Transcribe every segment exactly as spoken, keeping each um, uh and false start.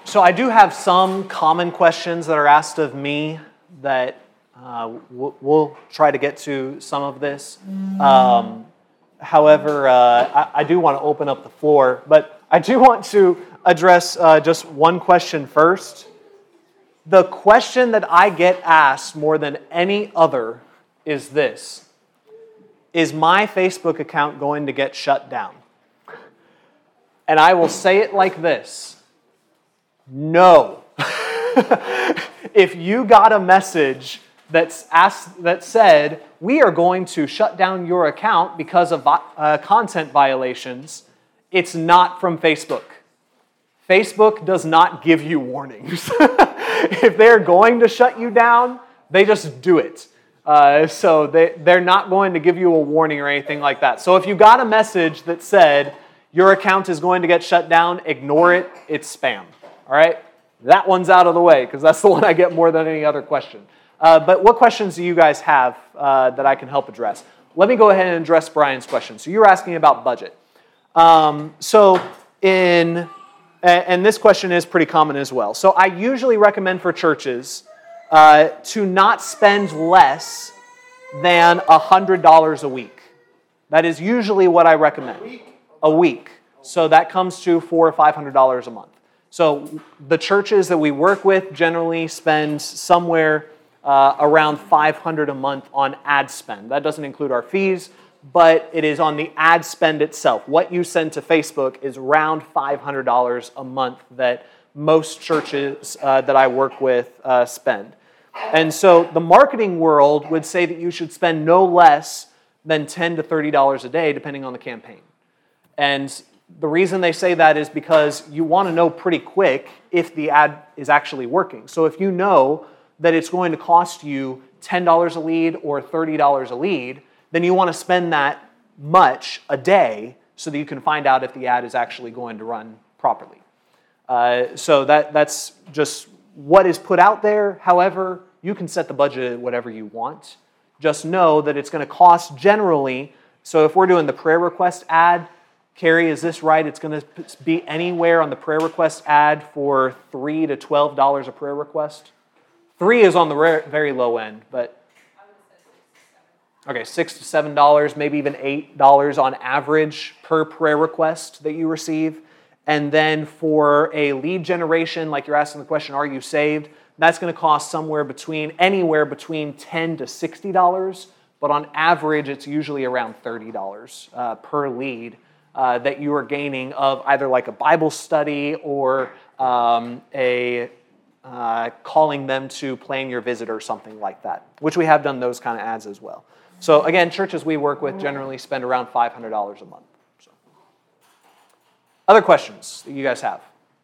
So I do have some common questions that are asked of me that uh, we'll, we'll try to get to some of this. Um, however, uh, I, I do want to open up the floor, but I do want to address uh, just one question first. The question that I get asked more than any other is this: is my Facebook account going to get shut down? And I will say it like this: no. If you got a message that's asked, that said, we are going to shut down your account because of uh, content violations, it's not from Facebook. Facebook does not give you warnings. If they're going to shut you down, they just do it. Uh, so they, they're not going to give you a warning or anything like that. So if you got a message that said, your account is going to get shut down, ignore it, it's spam. All right? That one's out of the way, because that's the one I get more than any other question. Uh, but what questions do you guys have uh, that I can help address? Let me go ahead and address Brian's question. So you were asking about budget. Um, so in, and this question is pretty common as well. So I usually recommend for churches uh, to not spend less than one hundred dollars a week. That is usually what I recommend. A week? A week. So that comes to four hundred or five hundred dollars a month. So the churches that we work with generally spend somewhere uh, around five hundred dollars a month on ad spend. That doesn't include our fees, but it is on the ad spend itself. What you send to Facebook is around five hundred dollars a month that most churches uh, that I work with uh, spend. And so the marketing world would say that you should spend no less than ten to thirty dollars a day, depending on the campaign. And the reason they say that is because you want to know pretty quick if the ad is actually working. So if you know that it's going to cost you ten dollars a lead or thirty dollars a lead, then you want to spend that much a day so that you can find out if the ad is actually going to run properly. Uh, so that, that's just what is put out there. However, you can set the budget at whatever you want. Just know that it's going to cost generally, so if we're doing the prayer request ad, Carrie, is this right? It's going to be anywhere on the prayer request ad for three to twelve dollars a prayer request? Three is on the rare, very low end, but okay, six to seven dollars, maybe even eight dollars on average per prayer request that you receive. And then for a lead generation, like you're asking the question, are you saved? That's going to cost somewhere between anywhere between ten to sixty dollars, but on average, it's usually around thirty dollars uh, per lead. Uh, that you are gaining of either like a Bible study or um, a uh, calling them to plan your visit or something like that, which we have done those kind of ads as well. So again, churches we work with generally spend around five hundred dollars a month. So. Other questions that you guys have?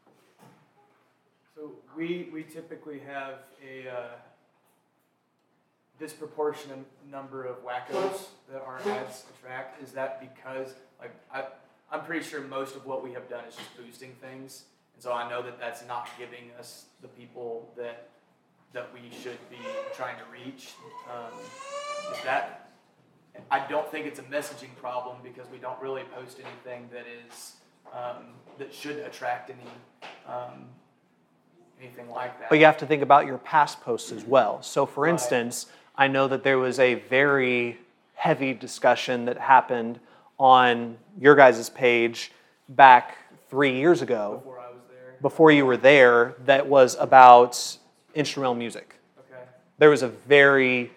So we, we typically have a uh, disproportionate number of wackos that our ads attract. Is that because, like, I, I'm pretty sure most of what we have done is just boosting things, and so I know that that's not giving us the people that that we should be trying to reach. Um, is that, I don't think it's a messaging problem because we don't really post anything that is um, that should attract any um, anything like that. But you have to think about your past posts as well. So, for Right. instance, I know that there was a very heavy discussion that happened on your guys' page back three years ago, Before I was there. before you were there, that was about instrumental music. Okay. There was a very...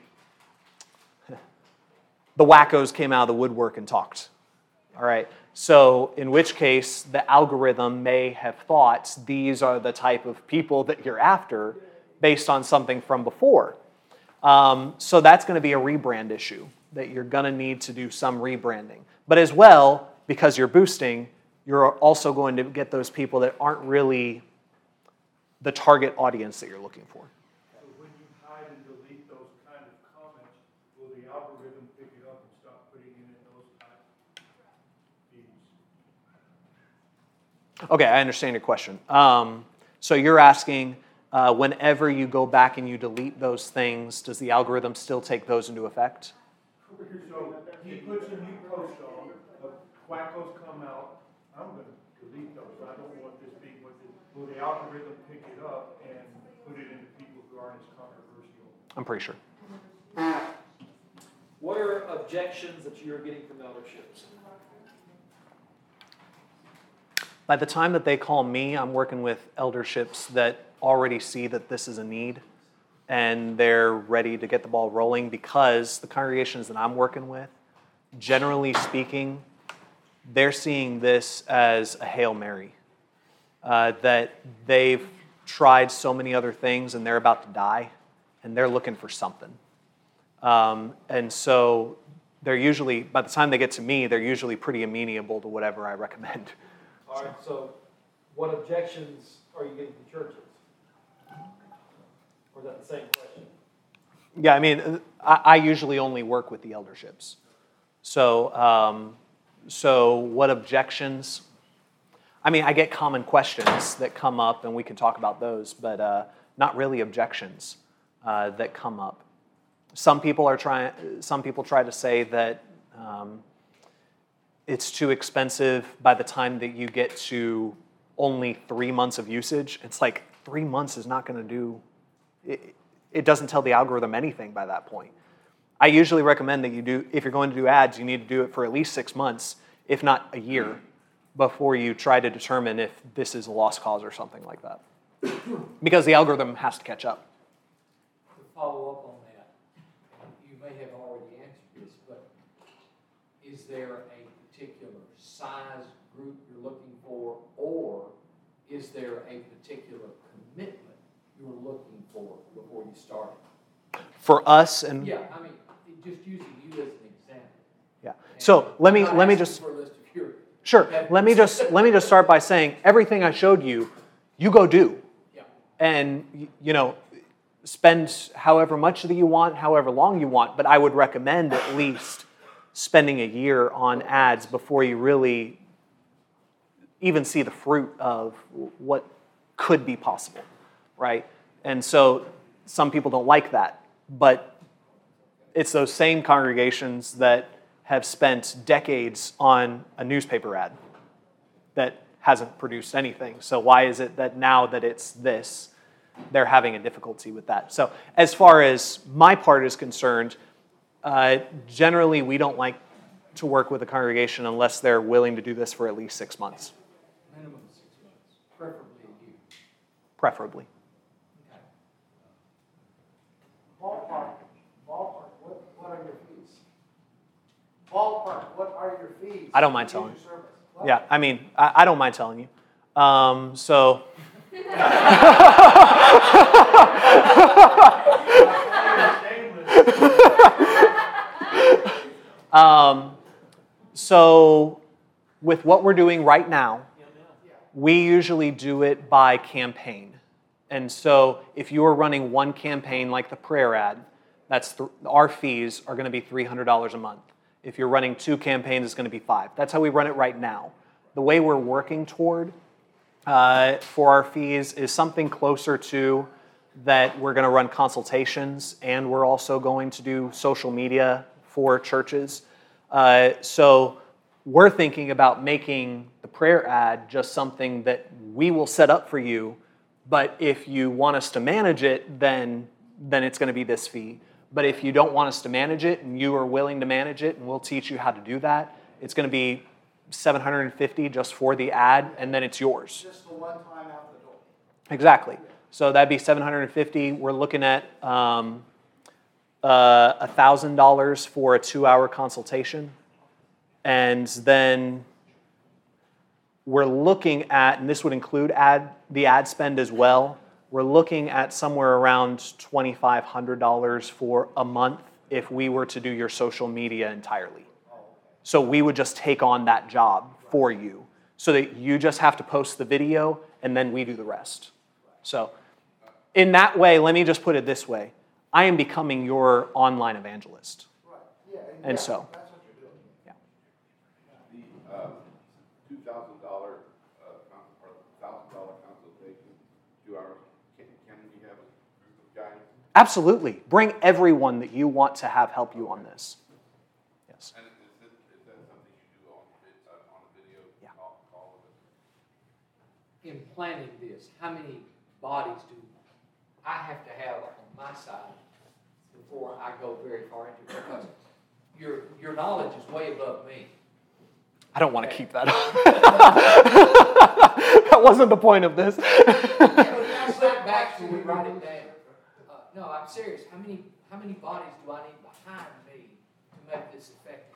The wackos came out of the woodwork and talked. All right? So, in which case, the algorithm may have thought these are the type of people that you're after based on something from before. Um, so that's going to be a rebrand issue, that you're going to need to do some rebranding. But as well, because you're boosting, you're also going to get those people that aren't really the target audience that you're looking for. So when you hide and delete those kind of comments, will the algorithm pick it up and start putting in those type of feeds? Okay, I understand your question. Um, so you're asking, uh, whenever you go back and you delete those things, does the algorithm still take those into effect? So he puts a new post on, the wackos come out, I'm going to delete those, I don't want this being what this, will the algorithm pick it up and put it into people who aren't as controversial? I'm pretty sure. What are objections that you're getting from elderships? By the time that they call me, I'm working with elderships that already see that this is a need, and they're ready to get the ball rolling, because the congregations that I'm working with, generally speaking, they're seeing this as a Hail Mary. Uh, that they've tried so many other things and they're about to die, and they're looking for something. Um, and so they're usually, by the time they get to me, they're usually pretty amenable to whatever I recommend. All right, so what objections are you getting from churches? Or is that the same question? Yeah, I mean, I, I usually only work with the elderships. So, um, so what objections? I mean, I get common questions that come up, and we can talk about those, but uh, not really objections uh, that come up. Some people are trying. Some people try to say that um, it's too expensive by the time that you get to only three months of usage. It's like three months is not going to do. It, it doesn't tell the algorithm anything by that point. I usually recommend that you do, if you're going to do ads, you need to do it for at least six months, if not a year, before you try to determine if this is a lost cause or something like that. Because the algorithm has to catch up. To follow up on that, you may have already answered this, but is there a particular size group you're looking for, or is there a particular commitment you're looking for before you start? For us, and Yeah, I mean, just using you as an example. yeah. So And let me I'm not let me asking just for a list of your sure. Let me just let me just start by saying everything I showed you, you go do, Yeah. and y- you know, spend however much that you want, however long you want. But I would recommend at least spending a year on ads before you really even see the fruit of what could be possible, right? And so some people don't like that, but it's those same congregations that have spent decades on a newspaper ad that hasn't produced anything. So why is it that now that it's this, they're having a difficulty with that? So as far as my part is concerned, uh, generally we don't like to work with a congregation unless they're willing to do this for at least six months, Minimum six months, preferably a year. preferably. Okay. Ballpark, ballpark, what, what are your fees? Ballpark, what are your fees? I don't mind to use telling. your service? What? Yeah, I mean, I, I don't mind telling you. Um, so... um, so with what we're doing right now, we usually do it by campaign. And so if you are running one campaign like the prayer ad, that's th- our fees are going to be three hundred dollars a month. If you're running two campaigns, it's going to be five. That's how we run it right now. The way we're working toward uh, for our fees is something closer to that we're going to run consultations, and we're also going to do social media for churches. Uh, so we're thinking about making the prayer ad just something that we will set up for you, but if you want us to manage it, then, then it's going to be this fee. But if you don't want us to manage it and you are willing to manage it and we'll teach you how to do that, it's going to be seven hundred fifty dollars just for the ad, and then it's yours. Just the one time out the door. Exactly. So that'd be seven hundred fifty dollars. We're looking at um, uh, one thousand dollars for a two-hour consultation. And then we're looking at, and this would include ad the ad spend as well, we're looking at somewhere around two thousand five hundred dollars for a month if we were to do your social media entirely. So we would just take on that job for you so that you just have to post the video and then we do the rest. So in that way, let me just put it this way. I am becoming your online evangelist. Right, yeah. And yeah, so, that's what you're doing. yeah. The uh, two thousand dollars uh, or thousand dollar consultation, two hours. Can, can we have a group of guys? Absolutely. Bring everyone that you want to have help you on this. Yes. And is, this, is that something you do on, vid- uh, on a video Yeah. call, call with in planning this, how many bodies do I have to have on my side before I go very far into it? Because your, your knowledge is way above me. I don't want to keep that up. That wasn't the point of this. Yeah, slip back till we write it down. Uh, no, I'm serious. How many how many bodies do I need behind me to make this effective?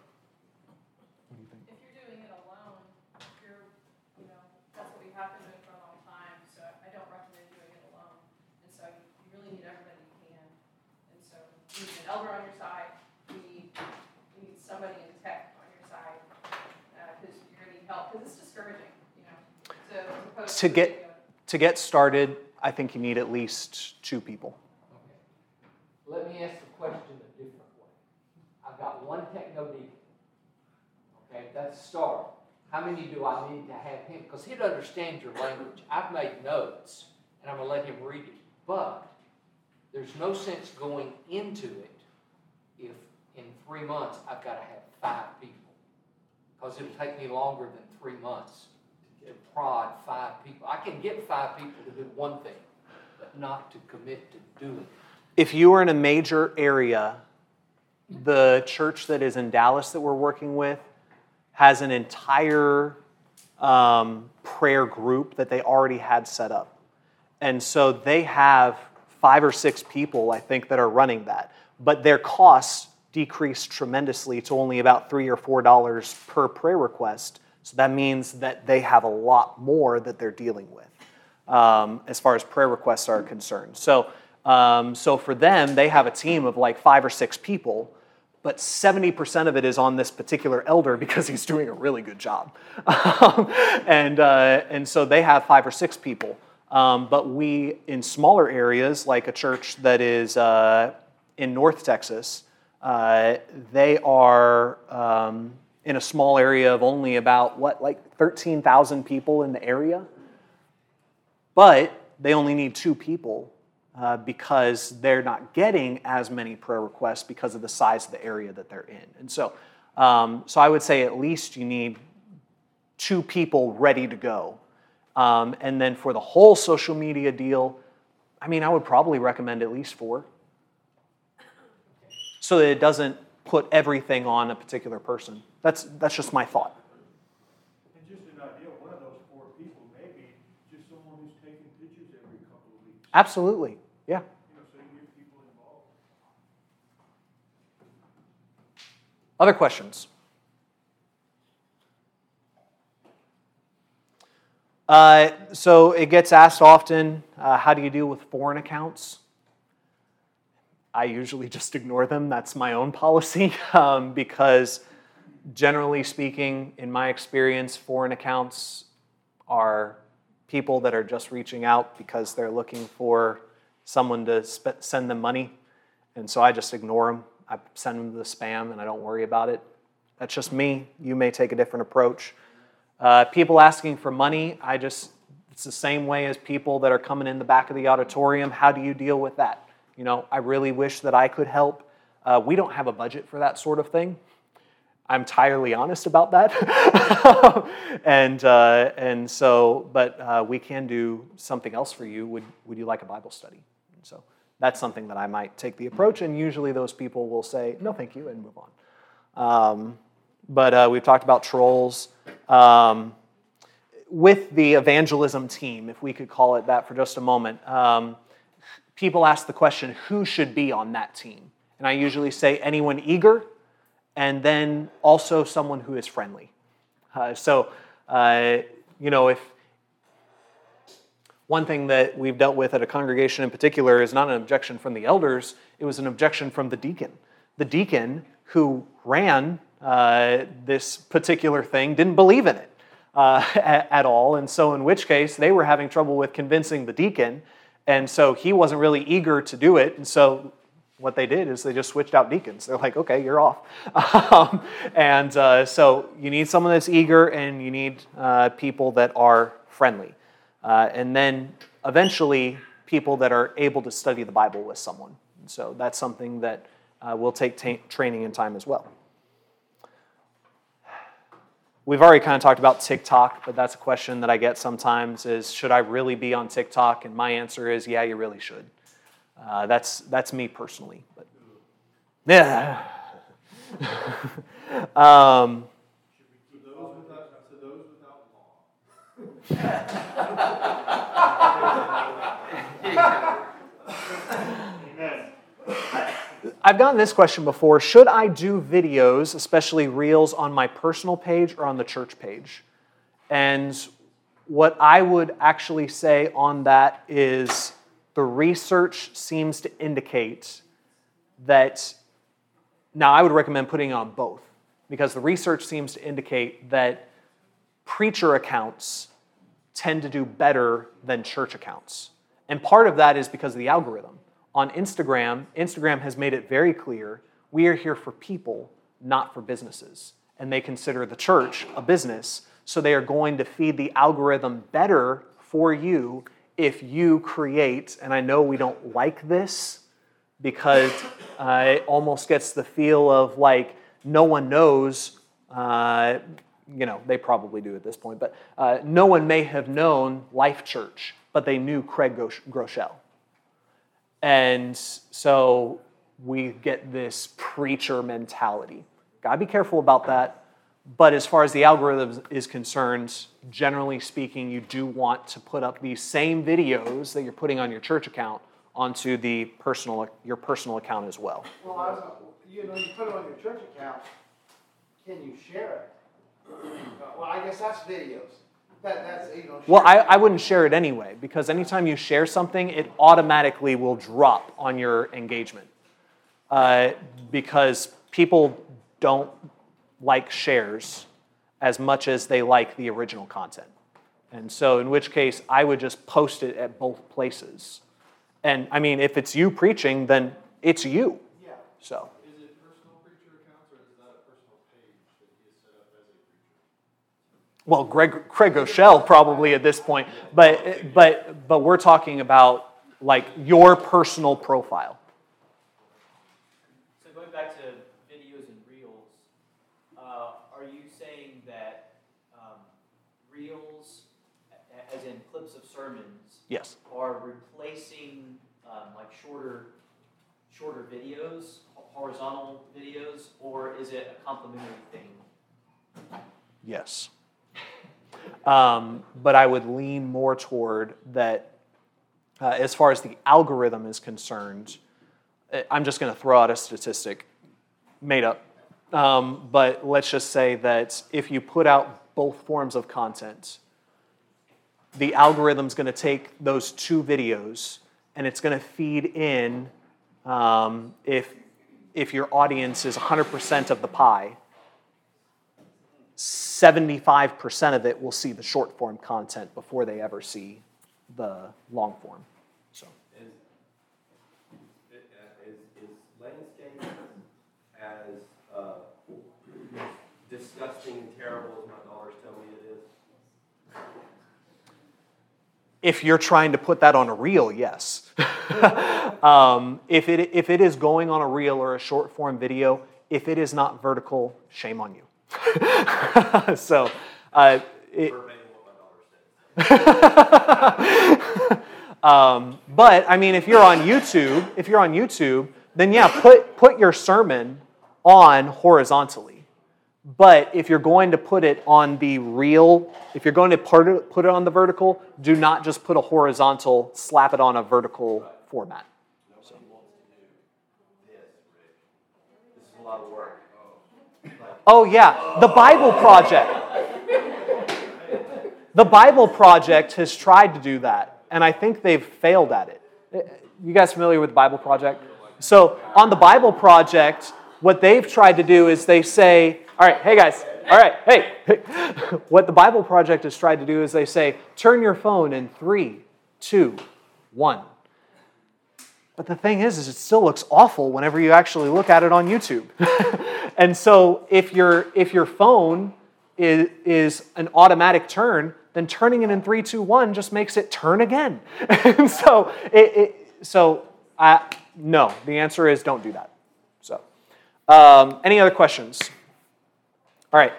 If you're doing it alone, you're, you know, that's what we have been doing for a long time, so I don't recommend doing it alone. And so you you really need everybody you can. And so you need an elder on your side, you need, you need somebody in tech on your side, because you're gonna need help, because it's discouraging, you know. So as opposed To get to get started, I think you need at least two people. Okay. Let me ask the question a different way. I've got one techno-deacon. Okay, that's a start. How many do I need to have him? Because he'd understand your language. I've made notes, and I'm going to let him read it. But there's no sense going into it if in three months I've got to have five people. Because it'll take me longer than three months to prod five people. I can get five people to do one thing, but not to commit to doing it. If you are in a major area, the church that is in Dallas that we're working with has an entire um, prayer group that they already had set up. And so they have five or six people, I think, that are running that. But their costs decreased tremendously to only about three or four dollars per prayer request. So that means that they have a lot more that they're dealing with um, as far as prayer requests are concerned. So, um, so for them, they have a team of like five or six people, but seventy percent of it is on this particular elder because he's doing a really good job. and, uh, and so they have five or six people. Um, but we, in smaller areas, like a church that is uh, in North Texas, uh, they are um, in a small area of only about, what, like thirteen thousand people in the area? But they only need two people uh, because they're not getting as many prayer requests because of the size of the area that they're in. And so, um, so I would say at least you need two people ready to go. Um, and then for the whole social media deal, I mean, I would probably recommend at least four. So that it doesn't put everything on a particular person. That's that's just my thought. And just an idea, one of those four people may be just someone who's taking pictures every couple of weeks. Absolutely, yeah. You know, so you get people involved. Other questions? Uh, so it gets asked often, uh, how do you deal with foreign accounts? I usually just ignore them. That's my own policy um, because generally speaking, in my experience, foreign accounts are people that are just reaching out because they're looking for someone to sp- send them money. And so I just ignore them. I send them to the spam and I don't worry about it. That's just me. You may take a different approach. Uh, people asking for money, I just, it's the same way as people that are coming in the back of the auditorium. How do you deal with that? You know, I really wish that I could help. Uh, we don't have a budget for that sort of thing. I'm entirely honest about that. and uh, and so, but uh, we can do something else for you. Would would you like a Bible study? And so that's something that I might take the approach, and usually those people will say, no, thank you, and move on. Um, but uh, we've talked about trolls. Um, with the evangelism team, if we could call it that for just a moment, um, people ask the question, who should be on that team? And I usually say anyone eager, and then also someone who is friendly. Uh, so, uh, you know, if one thing that we've dealt with at a congregation in particular is not an objection from the elders, it was an objection from the deacon. The deacon who ran uh, this particular thing didn't believe in it uh, at, at all, and so in which case they were having trouble with convincing the deacon, and so he wasn't really eager to do it, and so what they did is they just switched out deacons. They're like, okay, you're off. um, and uh, so you need someone that's eager, and you need uh, people that are friendly. Uh, and then eventually people that are able to study the Bible with someone. And so that's something that uh, will take ta- training and time as well. we've already kind of talked about TikTok, but that's a question that I get sometimes is, should I really be on TikTok? And my answer is, yeah, you really should. Uh, that's that's me personally. But yeah. um, To those without, to those without law. Amen. I've gotten this question before. Should I do videos, especially reels, on my personal page or on the church page? And what I would actually say on that is the research seems to indicate that, now I would recommend putting it on both, because the research seems to indicate that preacher accounts tend to do better than church accounts. And part of that is because of the algorithm. On Instagram, Instagram has made it very clear, we are here for people, not for businesses. And they consider the church a business, so they are going to feed the algorithm better for you if you create, and I know we don't like this, because uh, it almost gets the feel of like no one knows, uh, you know, they probably do at this point, but uh, no one may have known Life Church, but they knew Craig Groeschel. And so we get this preacher mentality. Gotta be careful about that. But as far as the algorithm is concerned, generally speaking, you do want to put up these same videos that you're putting on your church account onto the personal your personal account as well. Well, I was, you know, you put it on your church account. Can you share it? Well, I guess that's videos. That, that's, you know, Well, I, I wouldn't share it anyway, because anytime you share something, it automatically will drop on your engagement. Uh, because people don't like shares as much as they like the original content. And so in which case, I would just post it at both places. And I mean, if it's you preaching, then it's you. Yeah. So. Is it personal preacher accounts, or is that a personal page that he has set up as a preacher? Well, Greg, Craig Groeschel probably at this point, but but but we're talking about like your personal profile. So going back to videos and reels, uh, are you saying that um, reels, a- as in clips of sermons, Yes. are replacing um, like shorter shorter videos, horizontal videos, or is it a complementary thing? Yes. Um, but I would lean more toward that uh, as far as the algorithm is concerned. I'm just going to throw out a statistic, made up. Um, but let's just say that if you put out both forms of content, the algorithm's going to take those two videos and it's going to feed in, um, if, if your audience is one hundred percent of the pie, seventy-five percent of it will see the short form content before they ever see the long form. So. Is, is, is landscape as uh, disgusting and terrible as my daughters tell me it is? If you're trying to put that on a reel, yes. um, if it if it is going on a reel or a short form video, if it is not vertical, shame on you. so, uh, it, um, but I mean, if you're on YouTube, if you're on YouTube, then yeah, put put your sermon on horizontally. But if you're going to put it on the reel, if you're going to put it, put it on the vertical, do not just put a horizontal, slap it on a vertical format. Nobody wants to do this, Rick. This is a lot of work. Oh yeah, the Bible Project. The Bible Project has tried to do that, and I think they've failed at it. You guys familiar with the Bible Project? So on the Bible Project, what they've tried to do is they say, all right, hey guys, all right, hey. What the Bible Project has tried to do is they say, turn your phone in three, two, one. But the thing is, is it still looks awful whenever you actually look at it on YouTube. And so if your if your phone is, is an automatic turn, then turning it in three, two, one just makes it turn again. And so it, it so uh, no, the answer is don't do that. So um, any other questions? All right.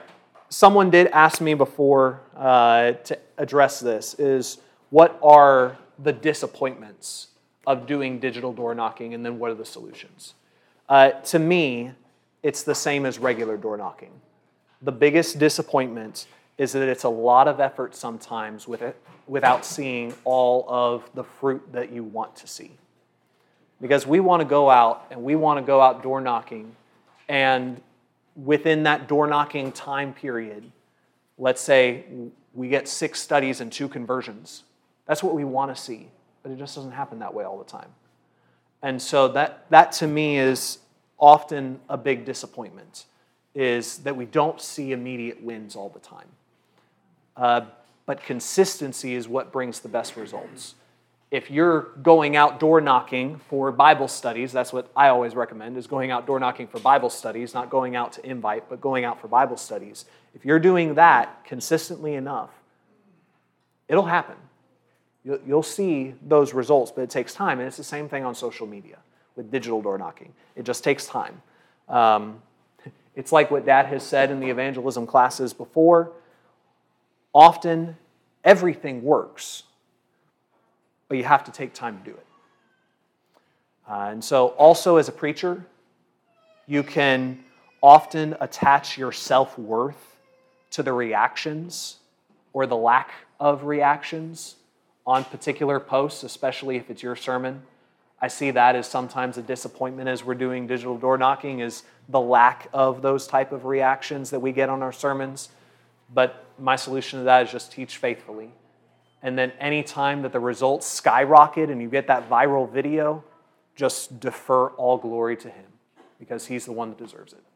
someone did ask me before uh, to address this, is what are the disappointments of doing digital door knocking, and then what are the solutions? Uh, to me, it's the same as regular door knocking. The biggest disappointment is that it's a lot of effort sometimes with it, without seeing all of the fruit that you want to see. Because we want to go out and we want to go out door knocking, and within that door knocking time period, let's say we get six studies and two conversions. That's what we want to see, but it just doesn't happen that way all the time. And so that, that to me is often a big disappointment, is that we don't see immediate wins all the time. Uh, but consistency is what brings the best results. If you're going out door knocking for Bible studies, that's what I always recommend, is going out door knocking for Bible studies, not going out to invite, but going out for Bible studies. If you're doing that consistently enough, it'll happen. You'll, you'll see those results, but it takes time, and it's the same thing on social media with digital door knocking. It just takes time. Um, it's like what Dad has said in the evangelism classes before. Often, everything works, but you have to take time to do it. Uh, and so also as a preacher, you can often attach your self-worth to the reactions or the lack of reactions on particular posts, especially if it's your sermon. I see that as sometimes a disappointment as we're doing digital door knocking, is the lack of those type of reactions that we get on our sermons. But my solution to that is just teach faithfully. And then any time that the results skyrocket and you get that viral video, just defer all glory to him, because he's the one that deserves it.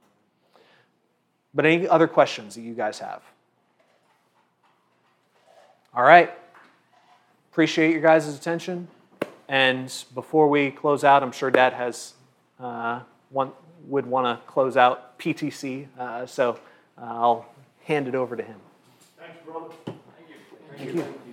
But any other questions that you guys have? All right. Appreciate your guys' attention. And before we close out, I'm sure Dad has uh, one, would want to close out P T C, uh, so uh, I'll hand it over to him. Thanks, brother. Thank you. Thank you.